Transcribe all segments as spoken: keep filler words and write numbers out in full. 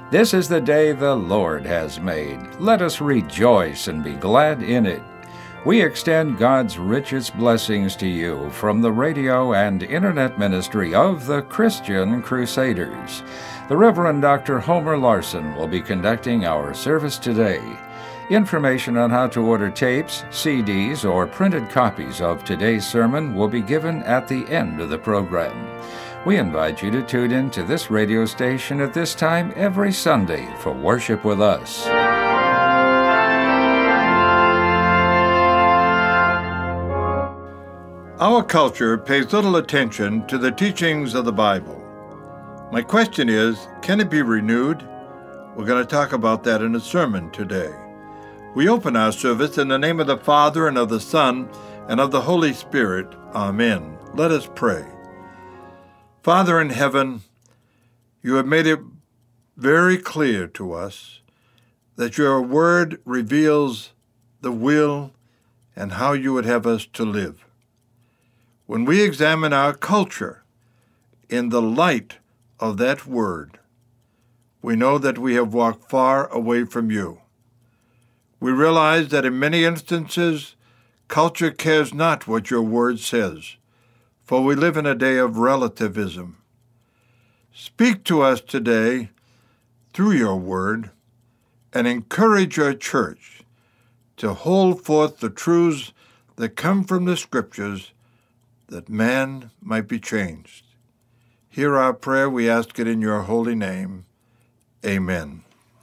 This is the day the Lord has made. Let us rejoice and be glad in it. We extend God's richest blessings to you from the radio and internet ministry of the Christian Crusaders. The Reverend Doctor Homer Larson will be conducting our service today. Information on how to order tapes, C Ds, or printed copies of today's sermon will be given at the end of the program. We invite you to tune in to this radio station at this time every Sunday for worship with us. Our culture pays little attention to the teachings of the Bible. My question is, can it be renewed? We're going to talk about that in a sermon today. We open our service in the name of the Father, and of the Son, and of the Holy Spirit. Amen. Let us pray. Father in heaven, you have made it very clear to us that your word reveals the will and how you would have us to live. When we examine our culture in the light of that word, we know that we have walked far away from you. We realize that in many instances, culture cares not what your word says, for we live in a day of relativism. Speak to us today through your word and encourage your church to hold forth the truths that come from the Scriptures, that man might be changed. Hear our prayer, we ask it in your holy name. Amen.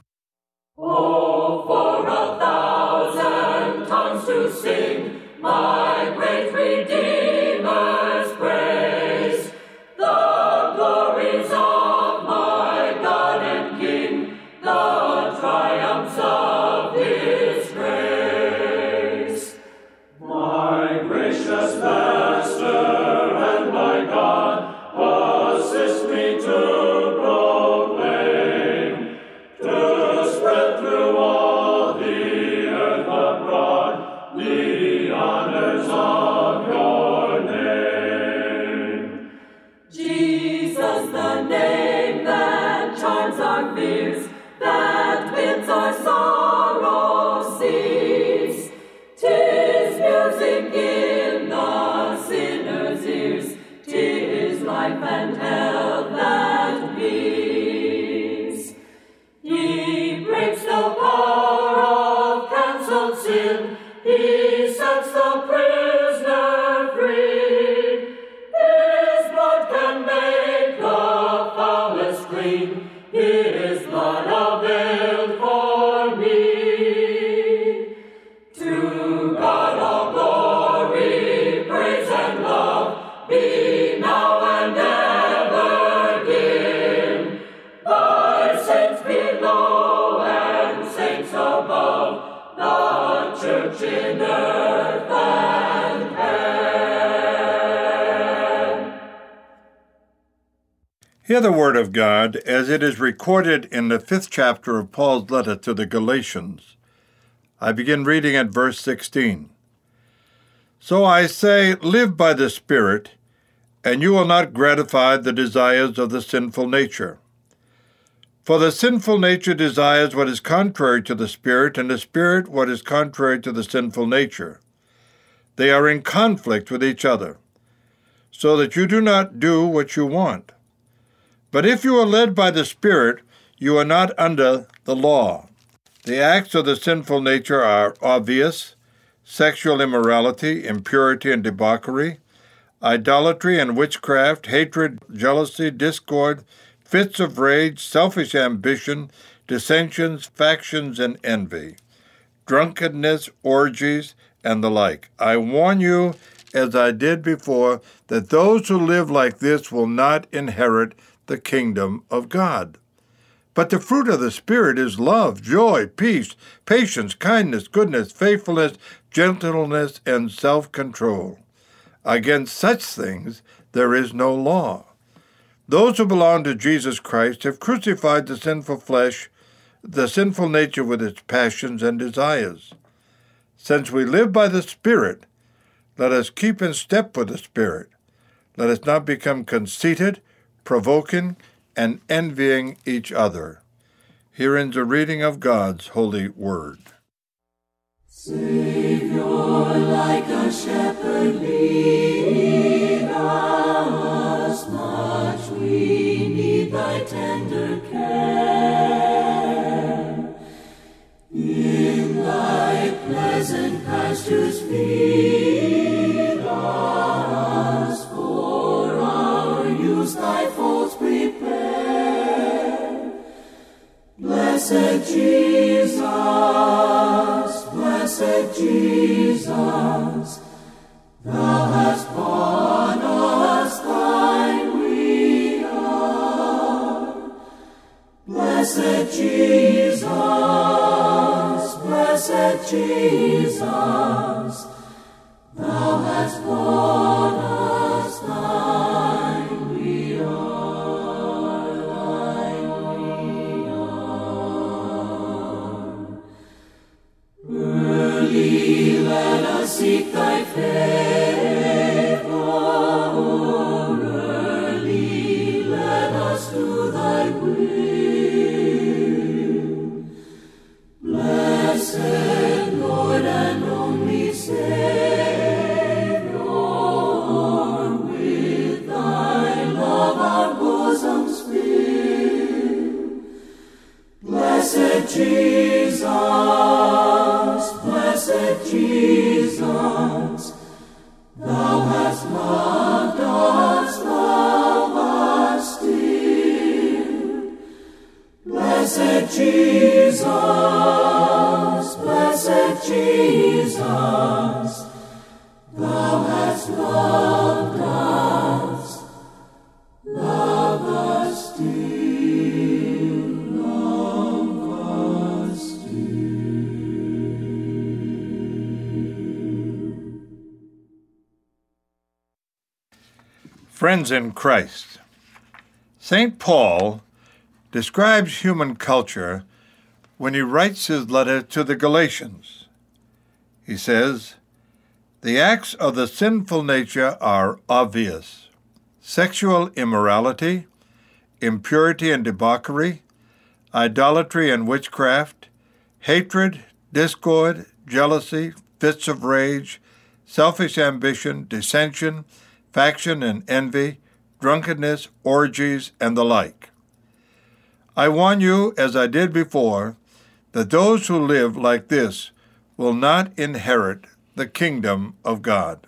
Oh, for a thousand tongues to sing my great Redeemer's praise, the glories of my God and King, the triumphs of his grace. My gracious Master and my God, assist me to proclaim, to spread through all the earth abroad the honors of your name. Jesus, the name that charms our fears, that bids our sorrow cease. 'Tis music in the sinner's ears, 'tis life and health that peace. He breaks the power of cancelled sin, he sets the prisoner free. His blood can make the foulest clean, his blood availed for me. To God all glory, praise and love be now and ever given, by saints below and saints above, the church in earth and heaven. Hear the word of God as it is recorded in the fifth chapter of Paul's letter to the Galatians. I begin reading at verse sixteen. So I say, live by the Spirit, and you will not gratify the desires of the sinful nature. For the sinful nature desires what is contrary to the Spirit, and the Spirit what is contrary to the sinful nature. They are in conflict with each other, so that you do not do what you want. But if you are led by the Spirit, you are not under the law. The acts of the sinful nature are obvious: sexual immorality, impurity and debauchery, idolatry and witchcraft, hatred, jealousy, discord, fits of rage, selfish ambition, dissensions, factions, and envy, drunkenness, orgies, and the like. I warn you, as I did before, that those who live like this will not inherit the kingdom of God. But the fruit of the Spirit is love, joy, peace, patience, kindness, goodness, faithfulness, gentleness, and self-control. Against such things there is no law. Those who belong to Jesus Christ have crucified the sinful flesh, the sinful nature with its passions and desires. Since we live by the Spirit, let us keep in step with the Spirit. Let us not become conceited, provoking, and envying each other. Here ends a reading of God's holy word. Savior, like a shepherd, lead us, much we need thy tender care. In thy pleasant pastures feed us, for our use thy folds prepare. Blessed Jesus, blessed Jesus, thou hast bought us thine we are. Blessed Jesus, blessed Jesus, thou hast bought us thine we are, thine we are. Early let us seek thy favor, early let us do thy will. Blessed Lord and only Savior, with thy love our bosoms fill. Blessed Jesus, blessed Jesus, thou hast loved us, love us still. Blessed Jesus, blessed Jesus, thou hast loved us, love us still, love us still. Friends in Christ, Saint Paul describes human culture when he writes his letter to the Galatians. He says, "The acts of the sinful nature are obvious: sexual immorality, impurity and debauchery, idolatry and witchcraft, hatred, discord, jealousy, fits of rage, selfish ambition, dissension, faction and envy, drunkenness, orgies, and the like. I warn you, as I did before, that those who live like this will not inherit the kingdom of God."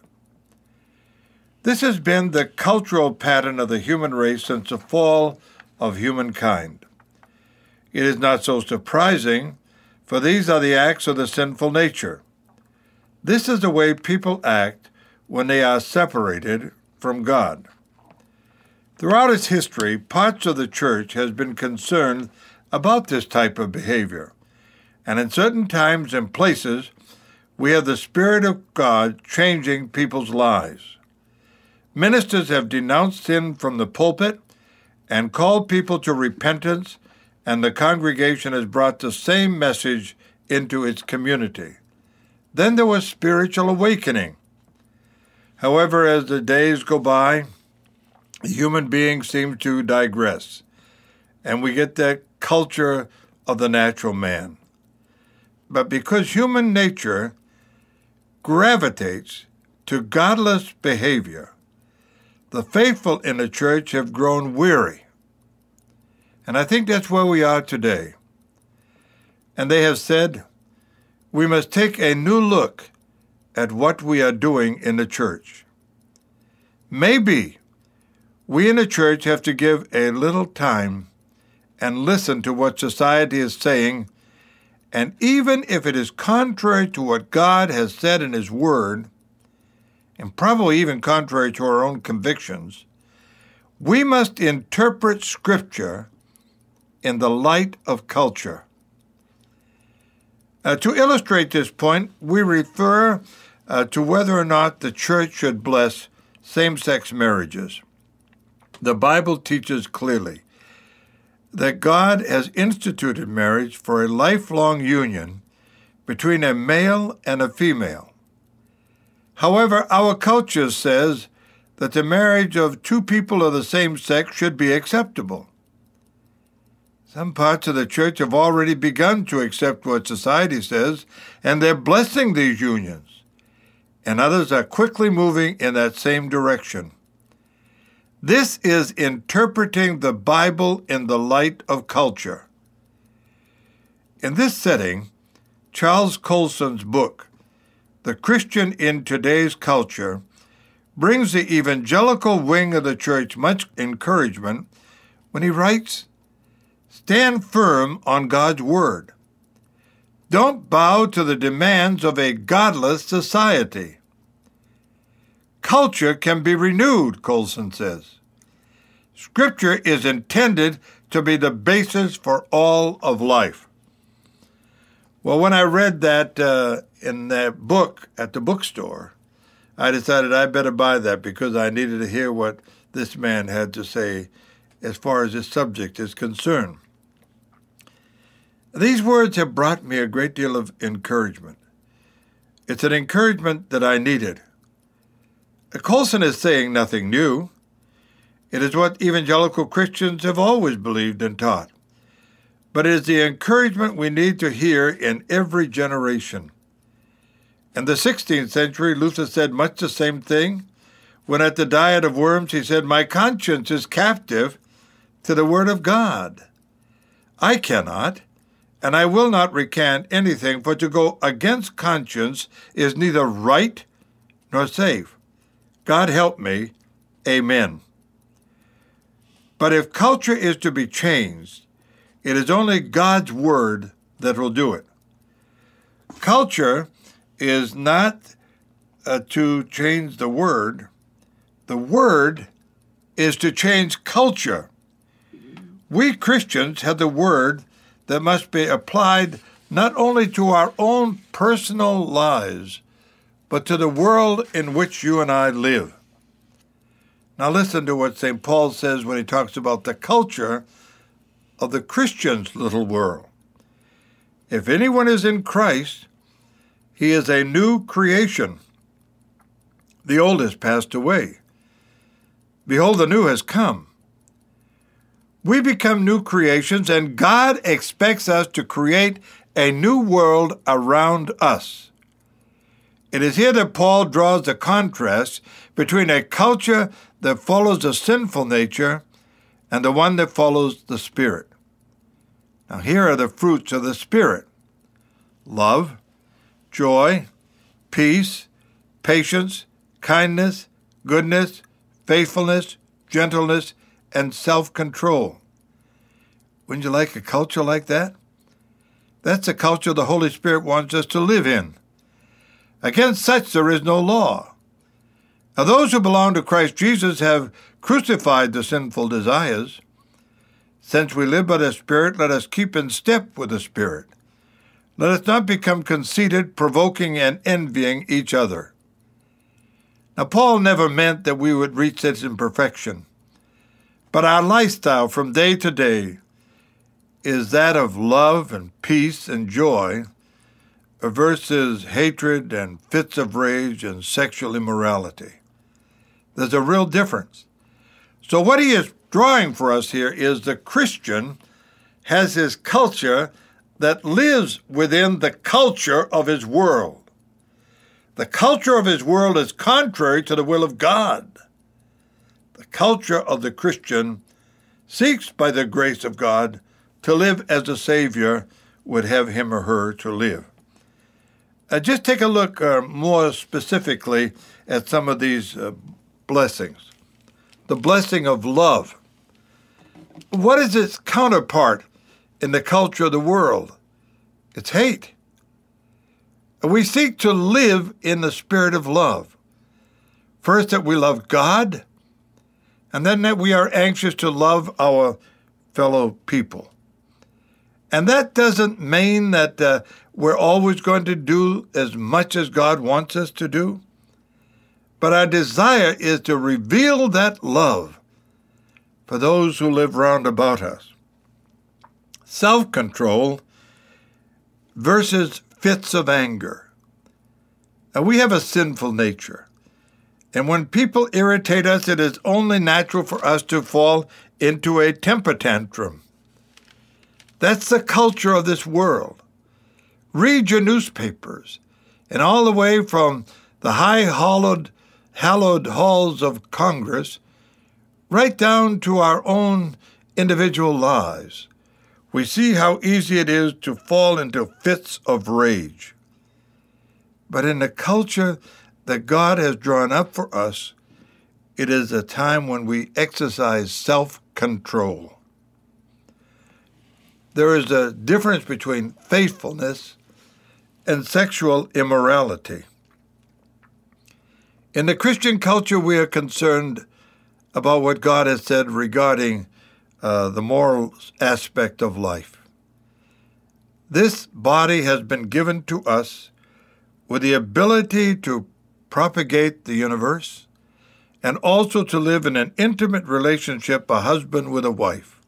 This has been the cultural pattern of the human race since the fall of humankind. It is not so surprising, for these are the acts of the sinful nature. This is the way people act when they are separated from God. Throughout its history, parts of the church has been concerned about this type of behavior, and in certain times and places, we have the Spirit of God changing people's lives. Ministers have denounced sin from the pulpit and called people to repentance, and the congregation has brought the same message into its community. Then there was spiritual awakening. However, as the days go by, the human being seems to digress, and we get that culture of the natural man. But because human nature gravitates to godless behavior, the faithful in the church have grown weary. And I think that's where we are today. And they have said, we must take a new look at what we are doing in the church. Maybe we in the church have to give a little time and listen to what society is saying, and even if it is contrary to what God has said in His Word, and probably even contrary to our own convictions, we must interpret Scripture in the light of culture. Uh, to illustrate this point, we refer uh, to whether or not the church should bless same-sex marriages. The Bible teaches clearly that God has instituted marriage for a lifelong union between a male and a female. However, our culture says that the marriage of two people of the same sex should be acceptable. Some parts of the church have already begun to accept what society says, and they're blessing these unions. And others are quickly moving in that same direction. This is interpreting the Bible in the light of culture. In this setting, Charles Colson's book, The Christian in Today's Culture, brings the evangelical wing of the church much encouragement when he writes, "Stand firm on God's word. Don't bow to the demands of a godless society." Culture can be renewed, Colson says. Scripture is intended to be the basis for all of life. Well, when I read that uh, in that book at the bookstore, I decided I better buy that because I needed to hear what this man had to say as far as this subject is concerned. These words have brought me a great deal of encouragement. It's an encouragement that I needed. Colson is saying nothing new. It is what evangelical Christians have always believed and taught. But it is the encouragement we need to hear in every generation. In the sixteenth century, Luther said much the same thing when at the Diet of Worms he said, "My conscience is captive to the word of God. I cannot, and I will not recant anything, for to go against conscience is neither right nor safe. God help me. Amen." But if culture is to be changed, it is only God's word that will do it. Culture is not uh, to change the word. The word is to change culture. We Christians have the word that must be applied not only to our own personal lives, but to the world in which you and I live. Now listen to what Saint Paul says when he talks about the culture of the Christian's little world. If anyone is in Christ, he is a new creation. The old has passed away. Behold, the new has come. We become new creations, and God expects us to create a new world around us. It is here that Paul draws the contrast between a culture that follows a sinful nature and the one that follows the Spirit. Now here are the fruits of the Spirit: love, joy, peace, patience, kindness, goodness, faithfulness, gentleness, and self-control. Wouldn't you like a culture like that? That's the culture the Holy Spirit wants us to live in. Against such there is no law. Now those who belong to Christ Jesus have crucified the sinful desires. Since we live by the Spirit, let us keep in step with the Spirit. Let us not become conceited, provoking, and envying each other. Now, Paul never meant that we would reach this in perfection, but our lifestyle from day to day is that of love and peace and joy versus hatred and fits of rage and sexual immorality. There's a real difference. So what he is drawing for us here is the Christian has his culture that lives within the culture of his world. The culture of his world is contrary to the will of God. The culture of the Christian seeks, by the grace of God, to live as the Savior would have him or her to live. Uh, just take a look uh, more specifically at some of these uh, blessings. The blessing of love. What is its counterpart in the culture of the world? It's hate. We seek to live in the spirit of love. First, that we love God, and then that we are anxious to love our fellow people. And that doesn't mean that uh, we're always going to do as much as God wants us to do, but our desire is to reveal that love for those who live round about us. Self-control versus fits of anger. Now, we have a sinful nature, and when people irritate us, it is only natural for us to fall into a temper tantrum. That's the culture of this world. Read your newspapers, and all the way from the high hallowed, hallowed halls of Congress right down to our own individual lives, we see how easy it is to fall into fits of rage. But in the culture that God has drawn up for us, it is a time when we exercise self-control. There is a difference between faithfulness and sexual immorality. In the Christian culture, we are concerned about what God has said regarding uh, the moral aspect of life. This body has been given to us with the ability to propagate the universe and also to live in an intimate relationship, a husband with a wife.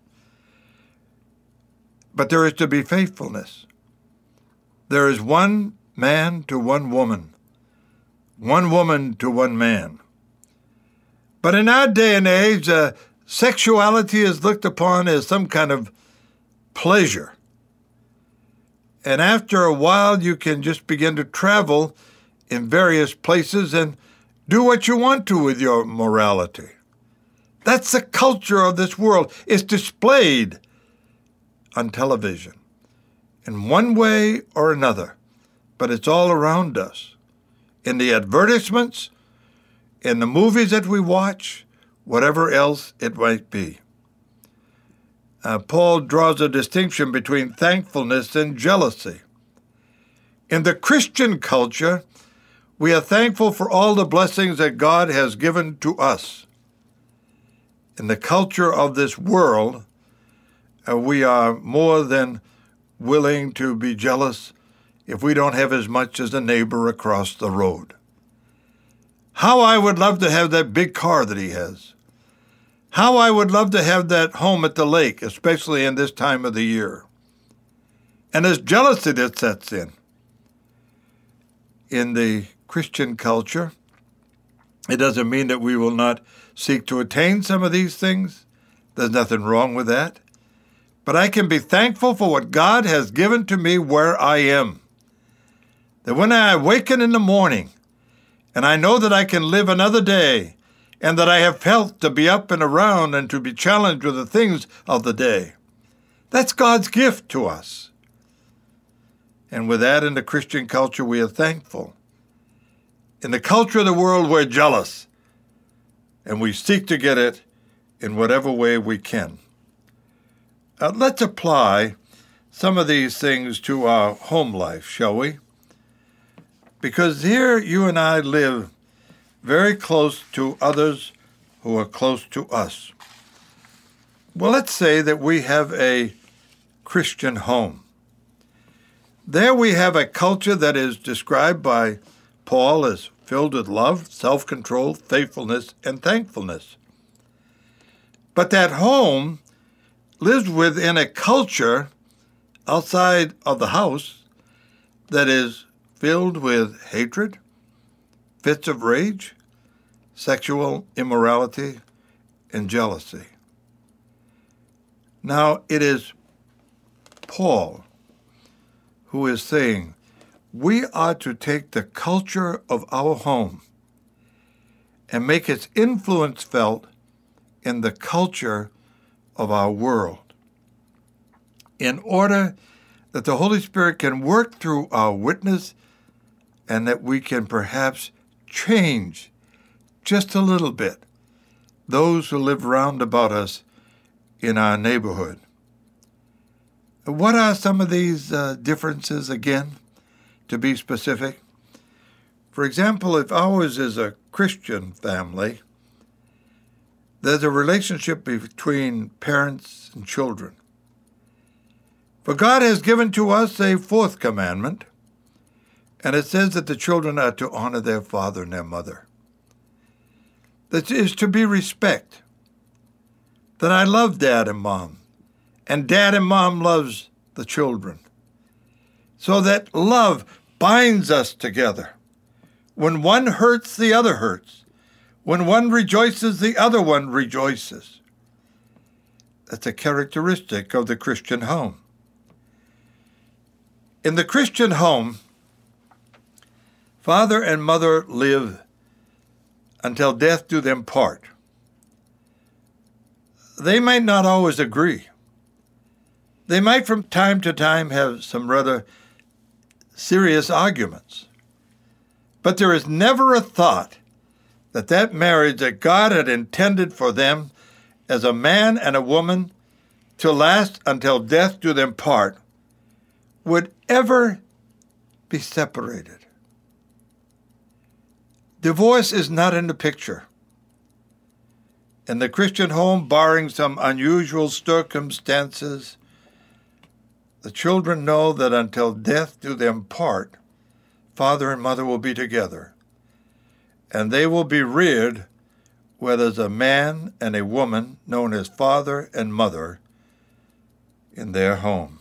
But there is to be faithfulness. There is one man to one woman, one woman to one man. But in our day and age, uh, sexuality is looked upon as some kind of pleasure. And after a while, you can just begin to travel in various places and do what you want to with your morality. That's the culture of this world. It's displayed on television in one way or another, but it's all around us. In the advertisements, in the movies that we watch, whatever else it might be. Uh, Paul draws a distinction between thankfulness and jealousy. In the Christian culture, we are thankful for all the blessings that God has given to us. In the culture of this world, uh, we are more than willing to be jealous if we don't have as much as a neighbor across the road. How I would love to have that big car that he has. How I would love to have that home at the lake, especially in this time of the year. And there's jealousy that sets in. In the Christian culture, it doesn't mean that we will not seek to attain some of these things. There's nothing wrong with that. But I can be thankful for what God has given to me where I am. That when I awaken in the morning, and I know that I can live another day, and that I have health to be up and around and to be challenged with the things of the day. That's God's gift to us. And with that, in the Christian culture, we are thankful. In the culture of the world, we're jealous, and we seek to get it in whatever way we can. Uh, let's apply some of these things to our home life, shall we? Because here you and I live very close to others who are close to us. Well, let's say that we have a Christian home. There we have a culture that is described by Paul as filled with love, self-control, faithfulness, and thankfulness. But that home lives within a culture outside of the house that is filled with hatred, fits of rage, sexual immorality, and jealousy. Now, it is Paul who is saying, we are to take the culture of our home and make its influence felt in the culture of our world, in order that the Holy Spirit can work through our witness and that we can perhaps change just a little bit those who live round about us in our neighborhood. What are some of these uh, differences again, to be specific? For example, if ours is a Christian family, there's a relationship between parents and children. For God has given to us a fourth commandment, and it says that the children are to honor their father and their mother. That is to be respect. That I love dad and mom, and dad and mom loves the children. So that love binds us together. When one hurts, the other hurts. When one rejoices, the other one rejoices. That's a characteristic of the Christian home. In the Christian home, father and mother live until death do them part. They might not always agree. They might from time to time have some rather serious arguments. But there is never a thought that that marriage that God had intended for them as a man and a woman to last until death do them part would ever be separated. Divorce is not in the picture. In the Christian home, barring some unusual circumstances, the children know that until death do them part, father and mother will be together, and they will be reared where there's a man and a woman known as father and mother in their home.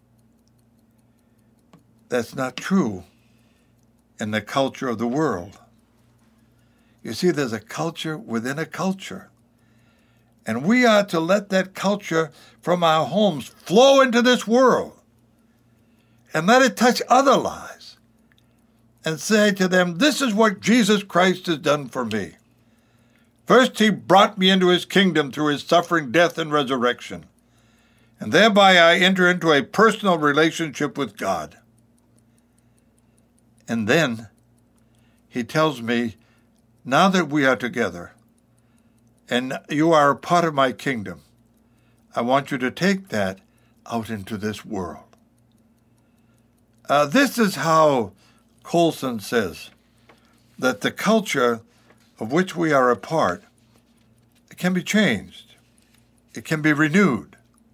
That's not true in the culture of the world. You see, there's a culture within a culture. And we are to let that culture from our homes flow into this world and let it touch other lives and say to them, this is what Jesus Christ has done for me. First, he brought me into his kingdom through his suffering, death, and resurrection. And thereby I enter into a personal relationship with God. And then he tells me, now that we are together, and you are a part of my kingdom, I want you to take that out into this world. Uh, this is how Colson says that the culture of which we are a part, it can be changed. It can be renewed.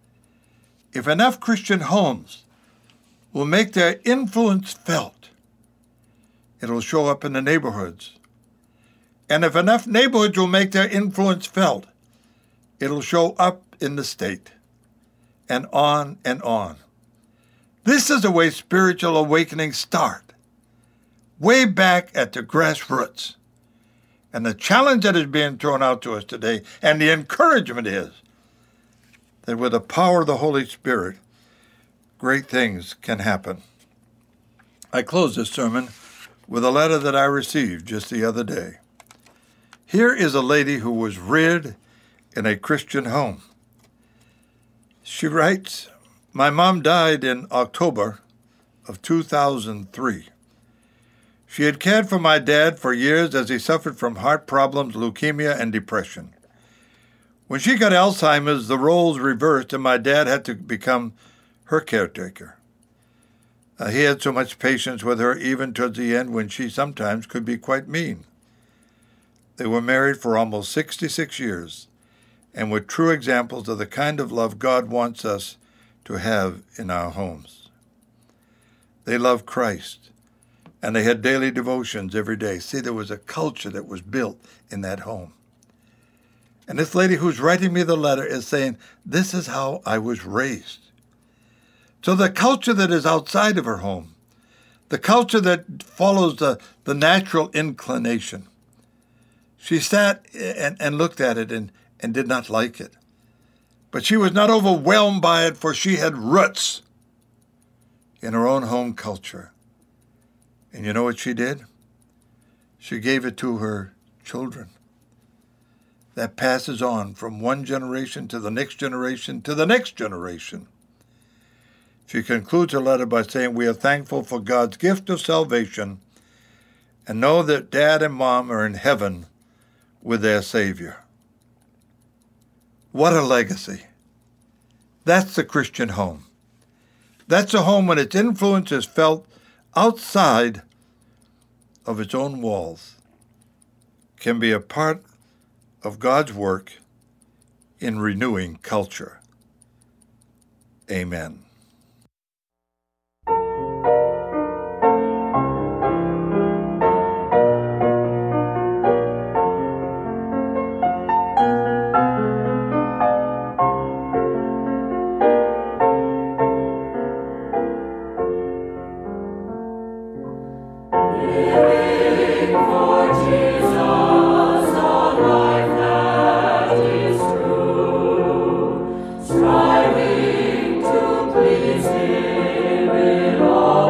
If enough Christian homes will make their influence felt, it'll show up in the neighborhoods. And if enough neighborhoods will make their influence felt, it'll show up in the state, and on and on. This is the way spiritual awakenings start, way back at the grassroots. And the challenge that is being thrown out to us today, and the encouragement is that with the power of the Holy Spirit, great things can happen. I close this sermon with a letter that I received just the other day. Here is a lady who was reared in a Christian home. She writes, my mom died in October of two thousand three. She had cared for my dad for years as he suffered from heart problems, leukemia, and depression. When she got Alzheimer's, the roles reversed and my dad had to become her caretaker. Uh, he had so much patience with her even towards the end when she sometimes could be quite mean. They were married for almost sixty-six years and were true examples of the kind of love God wants us to have in our homes. They loved Christ, and they had daily devotions every day. See, there was a culture that was built in that home. And this lady who's writing me the letter is saying, this is how I was raised. So the culture that is outside of her home, the culture that follows the, the natural inclination, she sat and, and looked at it and, and did not like it. But she was not overwhelmed by it, for she had roots in her own home culture. And you know what she did? She gave it to her children. That passes on from one generation to the next generation to the next generation. She concludes her letter by saying, we are thankful for God's gift of salvation and know that Dad and Mom are in heaven with their Savior. What a legacy. That's the Christian home. That's a home when its influence is felt outside of its own walls, can be a part of God's work in renewing culture. Amen. Striving to please Him in all.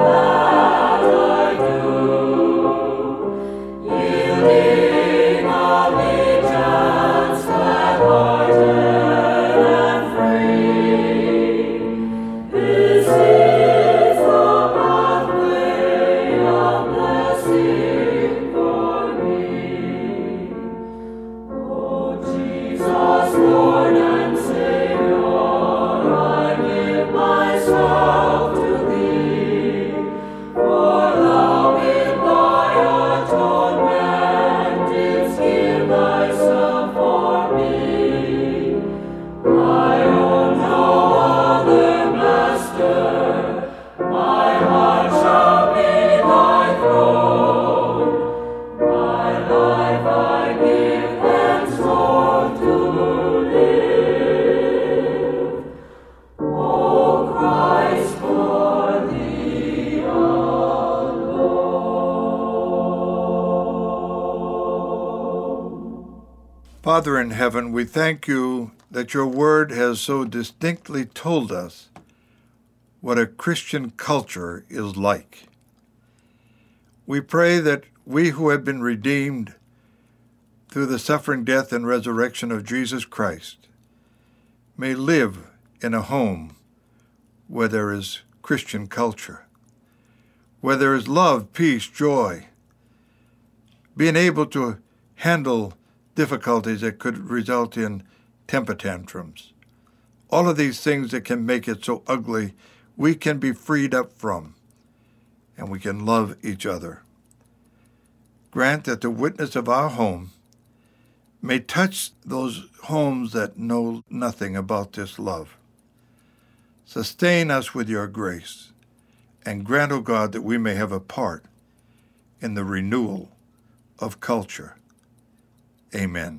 Father in heaven, we thank you that your word has so distinctly told us what a Christian culture is like. We pray that we who have been redeemed through the suffering, death, and resurrection of Jesus Christ may live in a home where there is Christian culture, where there is love, peace, joy, being able to handle difficulties that could result in temper tantrums. All of these things that can make it so ugly, we can be freed up from, and we can love each other. Grant that the witness of our home may touch those homes that know nothing about this love. Sustain us with your grace, and grant, O God, that we may have a part in the renewal of culture. Amen.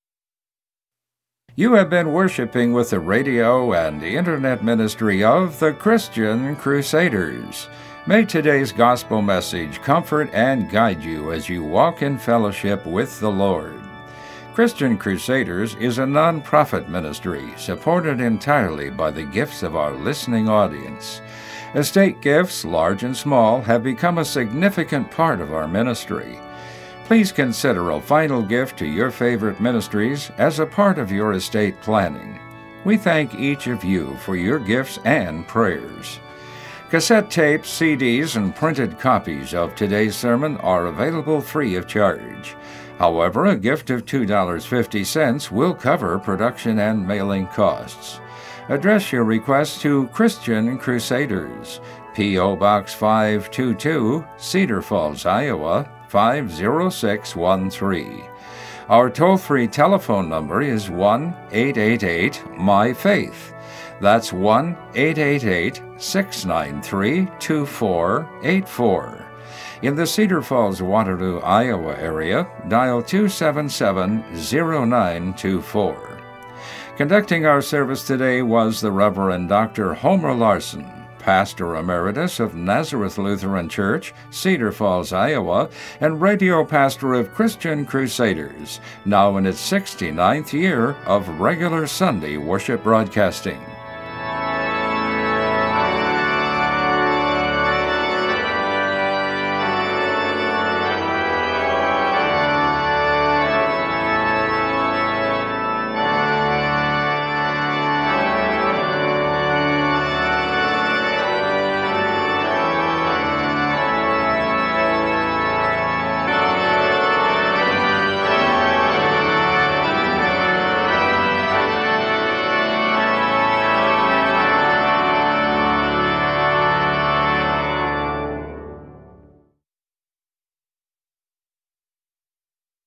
You have been worshiping with the radio and the internet ministry of the Christian Crusaders. May today's gospel message comfort and guide you as you walk in fellowship with the Lord. Christian Crusaders is a non-profit ministry supported entirely by the gifts of our listening audience. Estate gifts, large and small, have become a significant part of our ministry. Please consider a final gift to your favorite ministries as a part of your estate planning. We thank each of you for your gifts and prayers. Cassette tapes, C Ds, and printed copies of today's sermon are available free of charge. However, a gift of two dollars and fifty cents will cover production and mailing costs. Address your request to Christian Crusaders, P O. Box five two two, Cedar Falls, Iowa, five zero six one three. Our toll-free telephone number is one eight eight eight, M Y Faith. That's one eight eight eight, six nine three, two four eight four. In the Cedar Falls, Waterloo, Iowa area, dial two seven seven, zero nine two four. Conducting our service today was the Reverend Doctor Homer Larson, Pastor Emeritus of Nazareth Lutheran Church, Cedar Falls, Iowa, and Radio Pastor of Christian Crusaders, now in its sixty-ninth year of regular Sunday worship broadcasting.